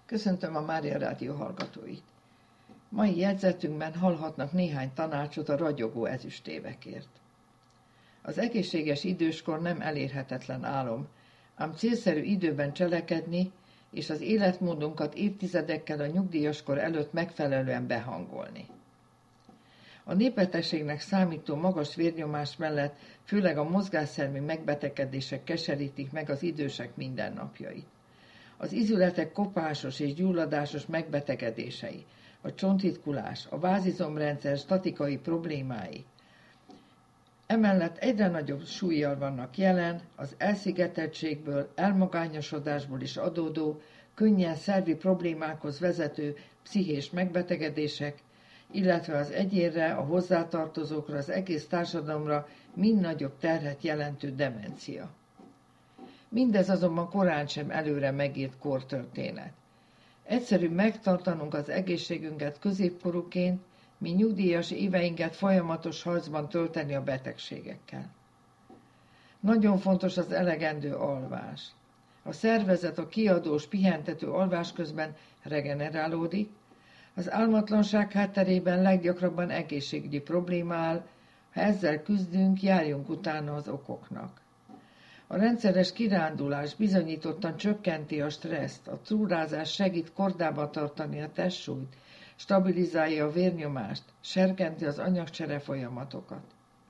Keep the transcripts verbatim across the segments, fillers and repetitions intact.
Köszöntöm a Mária Rádió hallgatóit. Mai jegyzetünkben hallhatnak néhány tanácsot a ragyogó ezüstévekért. Az egészséges időskor nem elérhetetlen álom, ám célszerű időben cselekedni, és az életmódunkat évtizedekkel a nyugdíjaskor előtt megfelelően behangolni. A népbetegségnek számító magas vérnyomás mellett főleg a mozgásszervi megbetegedések keserítik meg az idősek mindennapjait. Az izületek kopásos és gyulladásos megbetegedései, a csontritkulás, a vázizomrendszer statikai problémái. Emellett egyre nagyobb súllyal vannak jelen az elszigeteltségből, elmagányosodásból is adódó, könnyen szervi problémákhoz vezető pszichés megbetegedések, illetve az egyénre, a hozzátartozókra, az egész társadalomra mind nagyobb terhet jelentő demencia. Mindez azonban korán sem előre megírt kortörténet. Egyszerű megtartanunk az egészségünket középkorúként, mi nyugdíjas éveinket folyamatos harcban tölteni a betegségekkel. Nagyon fontos az elegendő alvás. A szervezet a kiadós, pihentető alvás közben regenerálódik, az álmatlanság hátterében leggyakrabban egészségügyi probléma áll, ha ezzel küzdünk, járjunk utána az okoknak. A rendszeres kirándulás bizonyítottan csökkenti a stresszt, a túrázás segít kordában tartani a testsúlyt, stabilizálja a vérnyomást, serkenti az anyagcsere folyamatokat.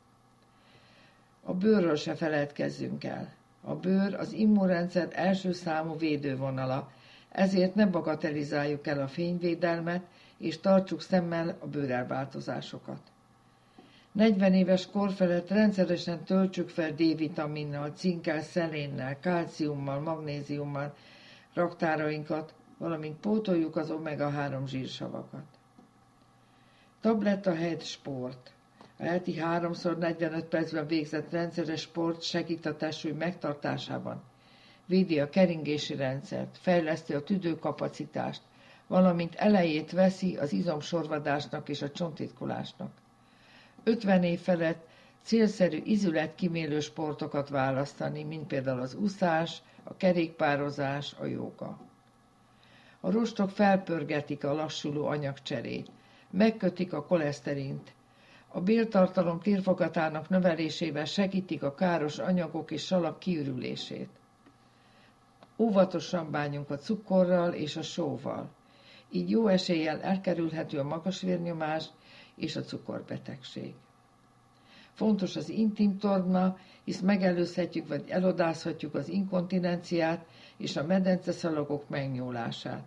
A bőrről se feledkezzünk el. A bőr az immunrendszer első számú védővonala, ezért ne bagatelizáljuk el a fényvédelmet, és tartsuk szemmel a bőrelváltozásokat. negyven éves kor felett rendszeresen töltsük fel D-vitaminnal, cinkkel, szelénnel, kálciummal, magnéziummal raktárainkat, valamint pótoljuk az omega három zsírsavakat. Tabletta helyett sport. A heti háromszor negyvenöt percben végzett rendszeres sport segít a testsúly megtartásában. Védi a keringési rendszert, fejleszti a tüdőkapacitást, valamint elejét veszi az izomsorvadásnak és a csontritkulásnak. ötven év felett célszerű izületkímélő sportokat választani, mint például az úszás, a kerékpározás, a jóga. A rostok felpörgetik a lassuló anyagcserét, megkötik a koleszterint, a béltartalom térfogatának növelésével segítik a káros anyagok és salak kiürülését. Óvatosan bánjunk a cukorral és a sóval, így jó eséllyel elkerülhető a magas vérnyomás és a cukorbetegség. Fontos az intim torna, hisz megelőzhetjük vagy elodázhatjuk az inkontinenciát és a medenceszalagok megnyúlását.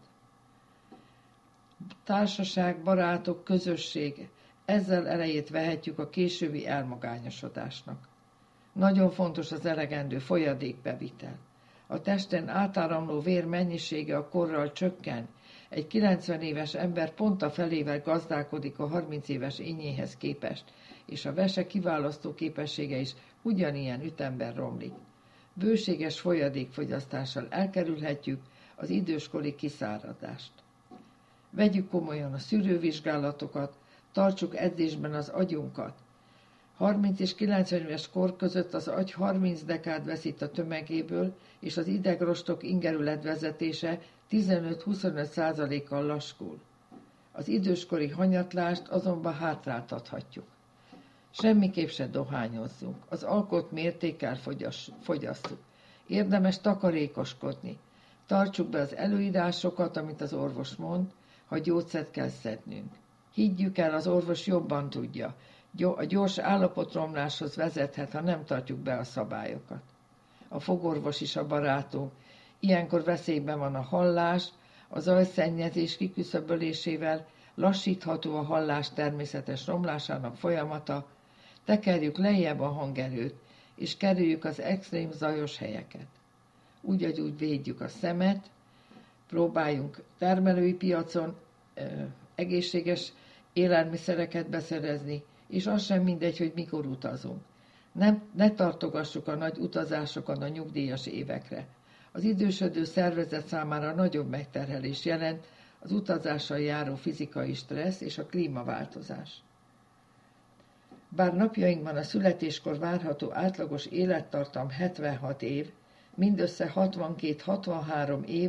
Társaság, barátok, közösség, ezzel elejét vehetjük a későbbi elmagányosodásnak. Nagyon fontos az elegendő folyadékbevitel. A testen átáramló vér mennyisége a korral csökken, egy kilencven éves ember pont a felével gazdálkodik a harminc éves ényéhez képest, és a vese kiválasztó képessége is ugyanilyen ütemben romlik. Bőséges folyadékfogyasztással elkerülhetjük az időskori kiszáradást. Vegyük komolyan a szűrővizsgálatokat, tartsuk edzésben az agyunkat. harminc és kilencven éves kor között az agy harminc dekád veszít a tömegéből, és az idegrostok ingerületvezetése tizenöt-huszonöt százalékkal lassul. Az időskori hanyatlást azonban hátráltathatjuk. Semmiképp se dohányozzunk, az alkoholt mértékkel fogyasszuk. Érdemes takarékoskodni. Tartsuk be az előírásokat, amit az orvos mond, ha gyógyszert kell szednünk. Higgyük el, az orvos jobban tudja. A gyors állapotromláshoz vezethet, ha nem tartjuk be a szabályokat. A fogorvos is a barátunk. Ilyenkor veszélyben van a hallás, a zajszennyezés kiküszöbölésével lassítható a hallás természetes romlásának folyamata, tekerjük lejjebb a hangerőt, és kerüljük az extrém zajos helyeket. Úgy, hogy úgy védjük a szemet, próbáljunk termelői piacon ö, egészséges élelmiszereket beszerezni, és az sem mindegy, hogy mikor utazunk. Nem, ne tartogassuk a nagy utazásokat a nyugdíjas évekre. Az idősödő szervezet számára nagyobb megterhelés jelent az utazással járó fizikai stressz és a klímaváltozás. Bár napjainkban a születéskor várható átlagos élettartam hetvenhat év, mindössze hatvankét-hatvanhárom év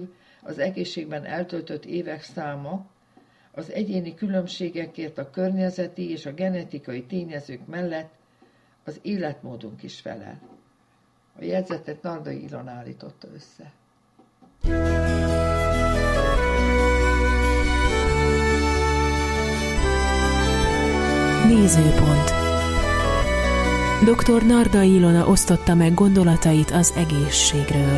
az egészségben eltöltött évek száma, az egyéni különbségekért a környezeti és a genetikai tényezők mellett az életmódunk is felel. A jegyzetet Nardai Ilona állította össze. Nézőpont. doktor Nardai Ilona osztotta meg gondolatait az egészségről.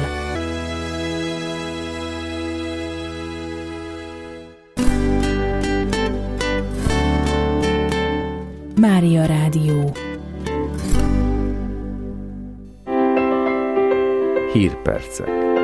Mária Rádió. Hírpercek.